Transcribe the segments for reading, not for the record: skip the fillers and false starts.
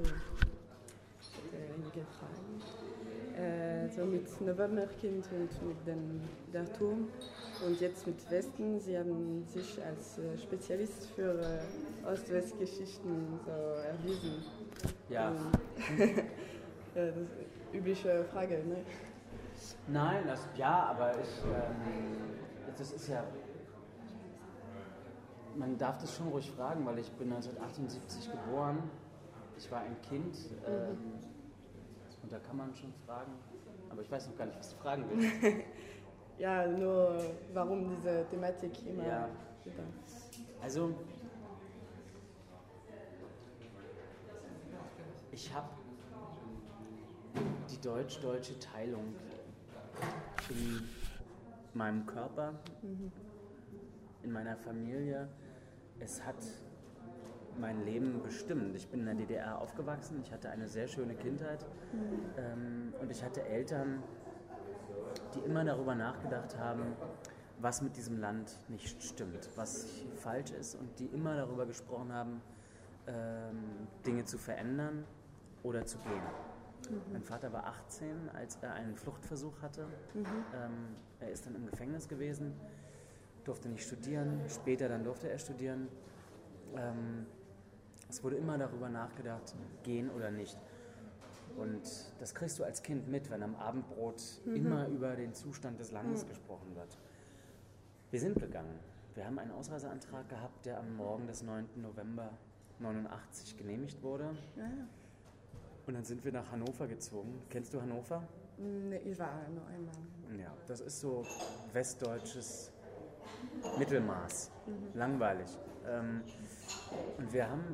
so, ich hatte einige Fragen. So mit Novemberkind und mit der Turm und jetzt mit Westen. Sie haben sich als Spezialist für Ost-West-Geschichten so erwiesen. Ja. Ja, das ist eine übliche Frage, ne? Nein, aber das ist ja, man darf das schon ruhig fragen, weil ich bin 1978 geboren, ich war ein Kind und da kann man schon fragen, aber ich weiß noch gar nicht, was du fragen willst. Ja, nur warum diese Thematik immer Ja. wieder. Also, ich habe die deutsch-deutsche Teilung in meinem Körper, in meiner Familie. Es hat mein Leben bestimmt. Ich bin in der DDR aufgewachsen, ich hatte eine sehr schöne Kindheit und ich hatte Eltern, die immer darüber nachgedacht haben, was mit diesem Land nicht stimmt, was falsch ist und die immer darüber gesprochen haben, Dinge zu verändern oder zu gehen. Mein Vater war 18, als er einen Fluchtversuch hatte. Er ist dann im Gefängnis gewesen, durfte nicht studieren. Später dann durfte er studieren. Es wurde immer darüber nachgedacht, gehen oder nicht. Und das kriegst du als Kind mit, wenn am Abendbrot immer über den Zustand des Landes gesprochen wird. Wir sind gegangen. Wir haben einen Ausreiseantrag gehabt, der am Morgen des 9. November 89 genehmigt wurde. Ja. Und dann sind wir nach Hannover gezogen. Kennst du Hannover? Nee, ich war nur einmal. Ja, das ist so westdeutsches Mittelmaß. Langweilig. Und wir haben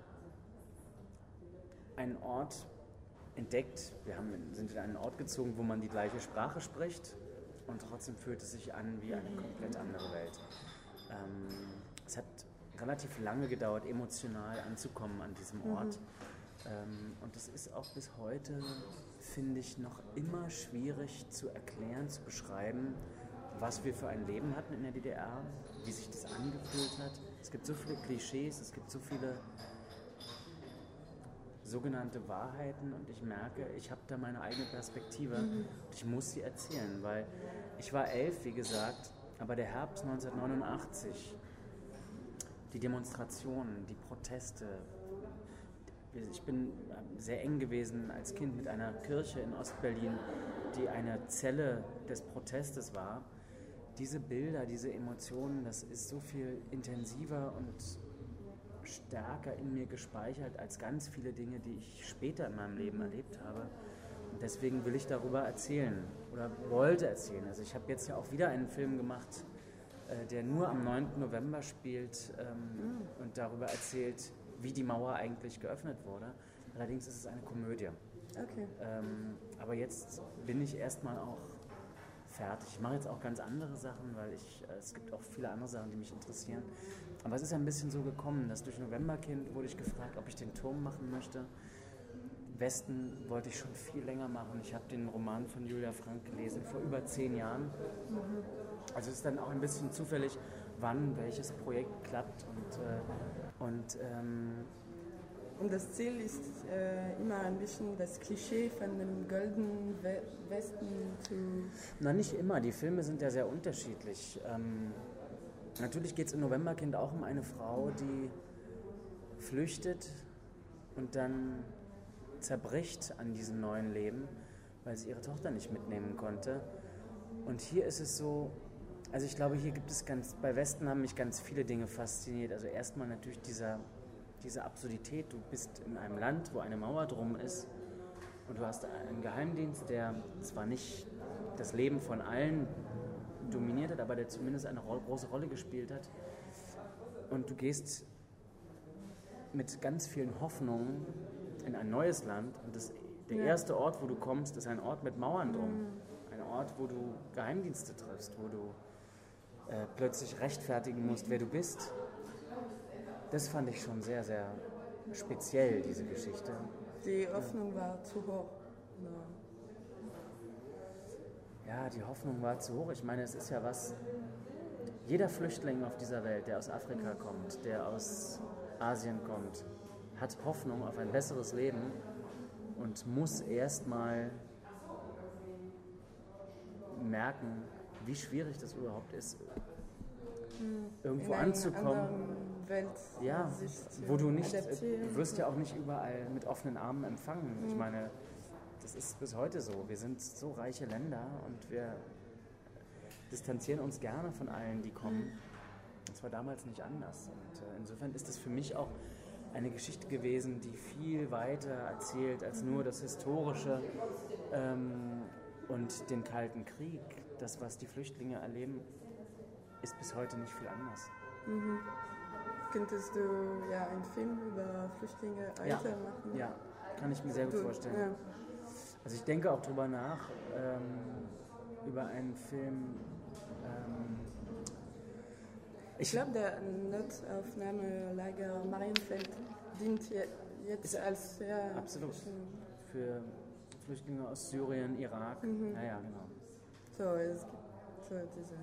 einen Ort entdeckt. Wir sind in einen Ort gezogen, wo man die gleiche Sprache spricht und trotzdem fühlt es sich an wie eine komplett andere Welt. Es hat relativ lange gedauert, emotional anzukommen an diesem Ort. Und es ist auch bis heute, finde ich, noch immer schwierig zu erklären, zu beschreiben, was wir für ein Leben hatten in der DDR, wie sich das angefühlt hat. Es gibt so viele Klischees, es gibt so viele sogenannte Wahrheiten und ich merke, ich habe da meine eigene Perspektive und ich muss sie erzählen, weil ich war 11, wie gesagt, aber der Herbst 1989, die Demonstrationen, die Proteste, ich bin sehr eng gewesen als Kind mit einer Kirche in Ostberlin, die eine Zelle des Protestes war. Diese Bilder, diese Emotionen, das ist so viel intensiver und stärker in mir gespeichert als ganz viele Dinge, die ich später in meinem Leben erlebt habe. Und deswegen will ich darüber erzählen oder wollte erzählen. Also ich habe jetzt ja auch wieder einen Film gemacht, der nur am 9. November spielt und darüber erzählt, wie die Mauer eigentlich geöffnet wurde. Allerdings ist es eine Komödie. Okay. Aber jetzt bin ich erstmal auch fertig. Ich mache jetzt auch ganz andere Sachen, weil es gibt auch viele andere Sachen, die mich interessieren. Aber es ist ein bisschen so gekommen, dass durch Novemberkind wurde ich gefragt, ob ich den Turm machen möchte. Westen wollte ich schon viel länger machen. Ich habe den Roman von Julia Frank gelesen vor über 10 Jahren. Also es ist dann auch ein bisschen zufällig, wann welches Projekt klappt. Und das Ziel ist immer ein bisschen das Klischee von dem goldenen Westen zu... Na, nicht immer. Die Filme sind ja sehr unterschiedlich. Natürlich geht es in Novemberkind auch um eine Frau, die flüchtet und dann zerbricht an diesem neuen Leben, weil sie ihre Tochter nicht mitnehmen konnte. Und hier ist es so, also ich glaube, hier gibt es bei Westen haben mich ganz viele Dinge fasziniert. Also erstmal natürlich diese Absurdität, du bist in einem Land, wo eine Mauer drum ist und du hast einen Geheimdienst, der zwar nicht das Leben von allen dominiert hat, aber der zumindest eine große Rolle gespielt hat. Und du gehst mit ganz vielen Hoffnungen in ein neues Land und der erste Ort, wo du kommst, ist ein Ort mit Mauern drum. Ein Ort, wo du Geheimdienste triffst, wo du plötzlich rechtfertigen musst, wer du bist. Das fand ich schon sehr, sehr speziell, diese Geschichte. Die Hoffnung war zu hoch. Ja, die Hoffnung war zu hoch. Ich meine, es ist ja was, jeder Flüchtling auf dieser Welt, der aus Afrika kommt, der aus Asien kommt, hat Hoffnung auf ein besseres Leben und muss erstmal merken, wie schwierig das überhaupt ist, irgendwo anzukommen. Welt ja, wo du nicht, du wirst ja auch nicht überall mit offenen Armen empfangen. Ich meine, das ist bis heute so. Wir sind so reiche Länder und wir distanzieren uns gerne von allen, die kommen. Das war damals nicht anders. Und insofern ist das für mich auch eine Geschichte gewesen, die viel weiter erzählt als nur das Historische und den Kalten Krieg. Das, was die Flüchtlinge erleben, ist bis heute nicht viel anders. Könntest du einen Film über Flüchtlinge machen? Ja, kann ich mir sehr gut vorstellen. Ja. Also ich denke auch drüber nach, über einen Film. Ich glaube, der Notaufnahmelager Marienfeld dient jetzt als absolut für Flüchtlinge aus Syrien, Irak. Ja, genau. So, es gibt so diese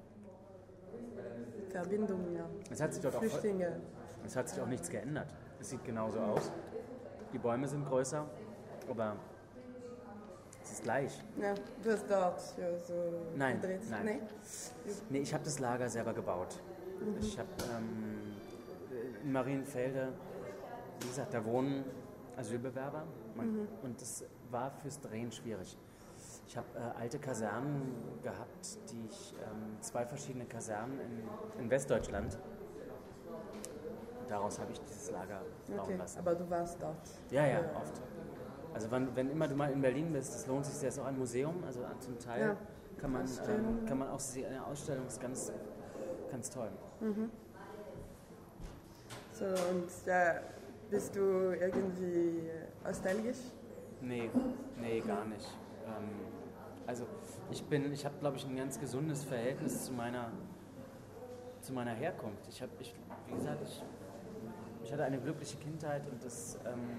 Verbindung, Es hat sich dort Flüchtlinge. Es hat sich auch nichts geändert. Es sieht genauso aus. Die Bäume sind größer, aber es ist gleich. Ja, du hast dort so gedreht? Nein. Nee, ich habe das Lager selber gebaut. Ich habe in Marienfelde, wie gesagt, da wohnen Asylbewerber und das war fürs Drehen schwierig. Ich habe alte Kasernen gehabt, die ich 2 verschiedene Kasernen in Westdeutschland. Daraus habe ich dieses Lager bauen lassen. Aber du warst dort? Ja, oft. Also wenn immer du mal in Berlin bist, das lohnt sich sehr, ist auch ein Museum, also zum Teil kann man auch sehen, eine Ausstellung ist ganz, ganz toll. So, und bist du irgendwie nostalgisch? Nee, gar nicht. Also ich habe, glaube ich, ein ganz gesundes Verhältnis zu meiner Herkunft. Ich hatte eine glückliche Kindheit und das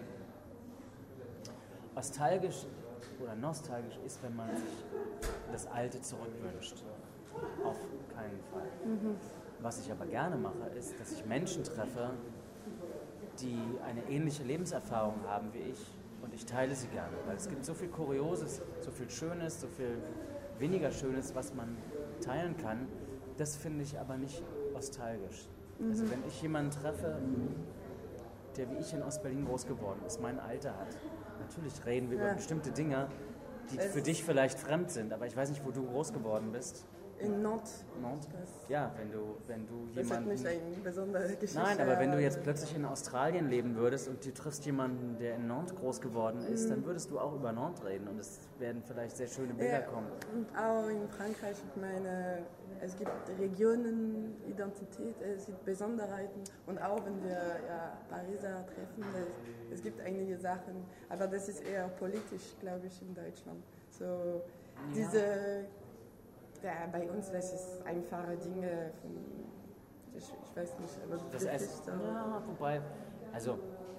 nostalgisch ist, wenn man sich das Alte zurückwünscht. Auf keinen Fall. Was ich aber gerne mache, ist, dass ich Menschen treffe, die eine ähnliche Lebenserfahrung haben wie ich und ich teile sie gerne, weil es gibt so viel Kurioses, so viel Schönes, so viel weniger Schönes, was man teilen kann. Das finde ich aber nicht nostalgisch. Also wenn ich jemanden treffe, der wie ich in Ostberlin groß geworden ist, mein Alter hat, natürlich reden wir über bestimmte Dinge, die für dich vielleicht fremd sind, aber ich weiß nicht, wo du groß geworden bist. In Nantes. Ja, wenn du jemanden... Das hat nicht eine besondere Geschichte. Nein, aber wenn du jetzt plötzlich in Australien leben würdest und du triffst jemanden, der in Nantes groß geworden ist, dann würdest du auch über Nantes reden und es werden vielleicht sehr schöne Bilder kommen. Und auch in Frankreich, ich meine, es gibt Regionen, Identität, es gibt Besonderheiten und auch wenn wir Pariser treffen, es gibt einige Sachen, aber das ist eher politisch, glaube ich, in Deutschland. So diese... Ja, bei uns, das ist einfache Dinge, ich weiß nicht, aber das wobei, also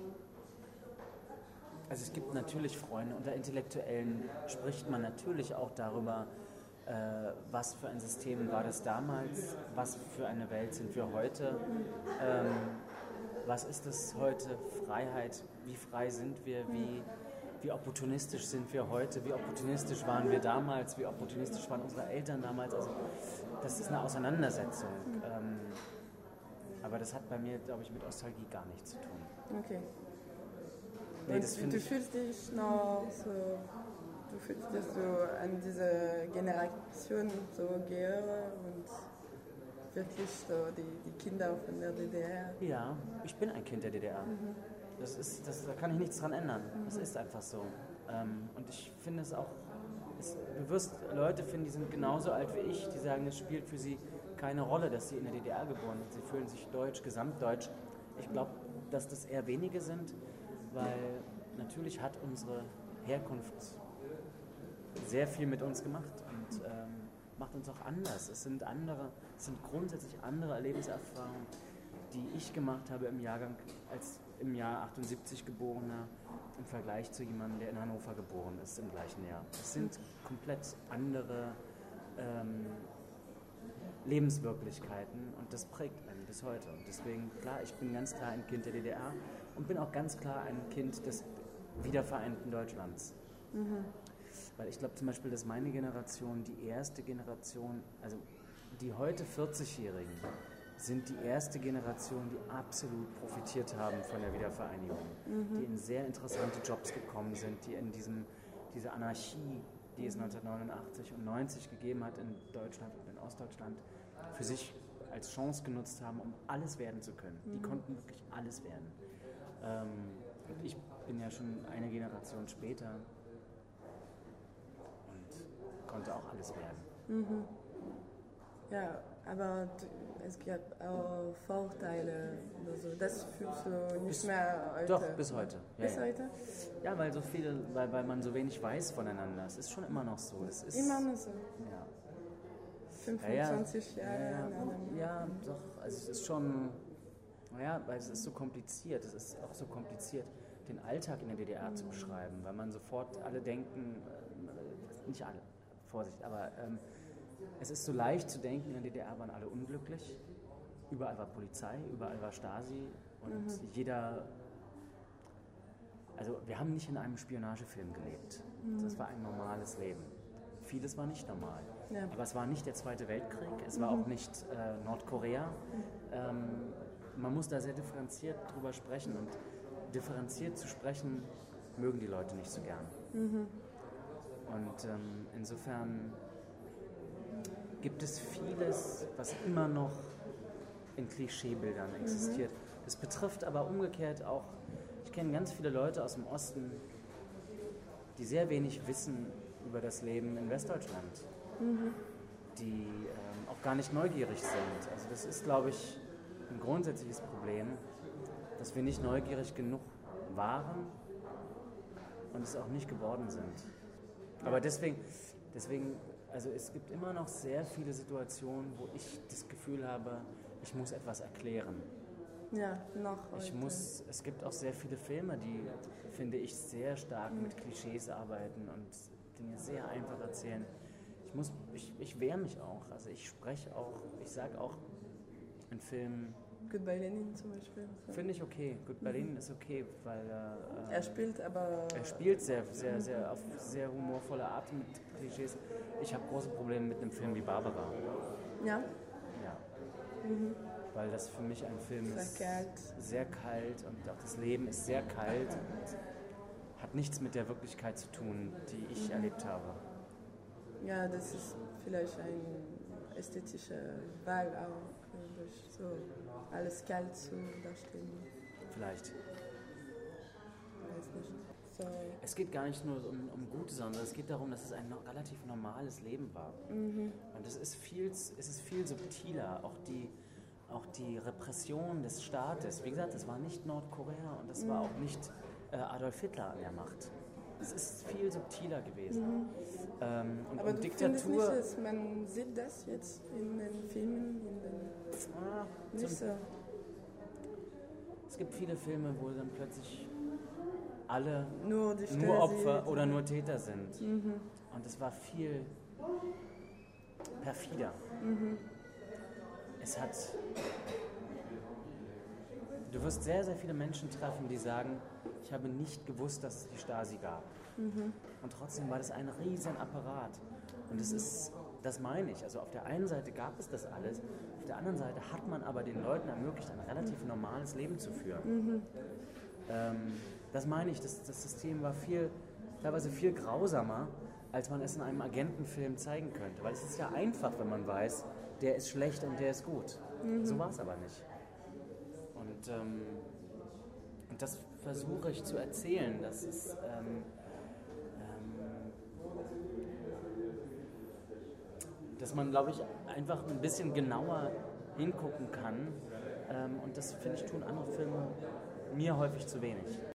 es gibt natürlich Freunde, unter Intellektuellen spricht man natürlich auch darüber, was für ein System war das damals, was für eine Welt sind wir heute, was ist es heute, Freiheit, wie frei sind wir, wie opportunistisch sind wir heute, wie opportunistisch waren wir damals, wie opportunistisch waren unsere Eltern damals. Also das ist eine Auseinandersetzung. Aber das hat bei mir, glaube ich, mit Nostalgie gar nichts zu tun. Okay. Nee, du fühlst dich noch so, du fühlst dich so an diese Generation so gehöre und wirklich so die Kinder von der DDR. Ja, ich bin ein Kind der DDR. Da kann ich nichts dran ändern. Das ist einfach so. Und ich finde es auch, du wirst Leute finden, die sind genauso alt wie ich, die sagen, es spielt für sie keine Rolle, dass sie in der DDR geboren sind. Sie fühlen sich deutsch, gesamtdeutsch. Ich glaube, dass das eher wenige sind, weil natürlich hat unsere Herkunft sehr viel mit uns gemacht und macht uns auch anders. Es sind grundsätzlich andere Lebenserfahrungen, die ich gemacht habe im Jahrgang als im Jahr 78 Geborener im Vergleich zu jemandem, der in Hannover geboren ist im gleichen Jahr. Es sind komplett andere Lebenswirklichkeiten und das prägt einen. bis heute. Und deswegen, klar, ich bin ganz klar ein Kind der DDR und bin auch ganz klar ein Kind des wiedervereinten Deutschlands. Weil ich glaube zum Beispiel, dass meine Generation die erste Generation, also die heute 40-Jährigen, sind die erste Generation, die absolut profitiert haben von der Wiedervereinigung, die in sehr interessante Jobs gekommen sind, die in diese Anarchie, die es 1989 und 90 gegeben hat in Deutschland und in Ostdeutschland, für sich als Chance genutzt haben, um alles werden zu können. Die konnten wirklich alles werden. Und ich bin ja schon eine Generation später und konnte auch alles werden. Ja, aber es gibt auch Vorteile. Also das fühlst du nicht mehr heute. Doch, bis heute. Bis heute? Ja, weil man so wenig weiß voneinander. Es ist schon immer noch so. Es ist, immer noch so. Ja. 25 Jahre. Ja, doch. Also es ist schon, weil es ist so kompliziert. Es ist auch so kompliziert, den Alltag in der DDR zu beschreiben, weil man sofort alle denken, nicht alle, Vorsicht, aber es ist so leicht zu denken, in der DDR waren alle unglücklich. Überall war Polizei, überall war Stasi und jeder. Also, wir haben nicht in einem Spionagefilm gelebt. Das war ein normales Leben. Vieles war nicht normal. Ja. Aber es war nicht der Zweite Weltkrieg, es war auch nicht Nordkorea. Man muss da sehr differenziert drüber sprechen und differenziert zu sprechen mögen die Leute nicht so gern. Und insofern gibt es vieles, was immer noch in Klischeebildern existiert. Das betrifft aber umgekehrt auch, ich kenne ganz viele Leute aus dem Osten, die sehr wenig wissen über das Leben in Westdeutschland, die auch gar nicht neugierig sind. Also das ist, glaube ich, ein grundsätzliches Problem, dass wir nicht neugierig genug waren und es auch nicht geworden sind. Aber deswegen, also es gibt immer noch sehr viele Situationen, wo ich das Gefühl habe, ich muss etwas erklären. Ja, noch heute. Es gibt auch sehr viele Filme, die, finde ich, sehr stark mit Klischees arbeiten und Dinge sehr einfach erzählen. Ich wehre mich auch, also ich spreche auch, ich sage auch in Filmen... Goodbye Lenin zum Beispiel. So. Finde ich okay. Goodbye Lenin ist okay, weil er spielt sehr, sehr, sehr auf sehr humorvolle Art mit Klischees. Ich habe große Probleme mit einem Film wie Barbara. Ja? Ja. Weil das für mich ein Film ist, sehr kalt und auch das Leben ist sehr kalt und hat nichts mit der Wirklichkeit zu tun, die ich erlebt habe. Ja, das ist vielleicht eine ästhetische Wahl auch, durch so alles kalt zu darstellen. Vielleicht. Weiß nicht. So. Es geht gar nicht nur um Gute, sondern es geht darum, dass es ein relativ normales Leben war. Und es ist viel subtiler, auch die Repression des Staates. Wie gesagt, es war nicht Nordkorea und es war auch nicht Adolf Hitler an der Macht. Es ist viel subtiler gewesen. Aber du findest nicht, dass man sieht das jetzt in den Filmen? Nicht so. Es gibt viele Filme, wo dann plötzlich alle nur Opfer oder nur Täter sind. Und es war viel perfider. Du wirst sehr, sehr viele Menschen treffen, die sagen, ich habe nicht gewusst, dass es die Stasi gab. Und trotzdem war das ein riesen Apparat. Und das meine ich. Also auf der einen Seite gab es das alles, auf der anderen Seite hat man aber den Leuten ermöglicht, ein relativ normales Leben zu führen. Das meine ich, das System war teilweise viel grausamer, als man es in einem Agentenfilm zeigen könnte. Weil es ist ja einfach, wenn man weiß, der ist schlecht und der ist gut. So war es aber nicht. Und das versuche ich zu erzählen, dass man, glaube ich, einfach ein bisschen genauer hingucken kann. Und das, finde ich, tun andere Filme mir häufig zu wenig.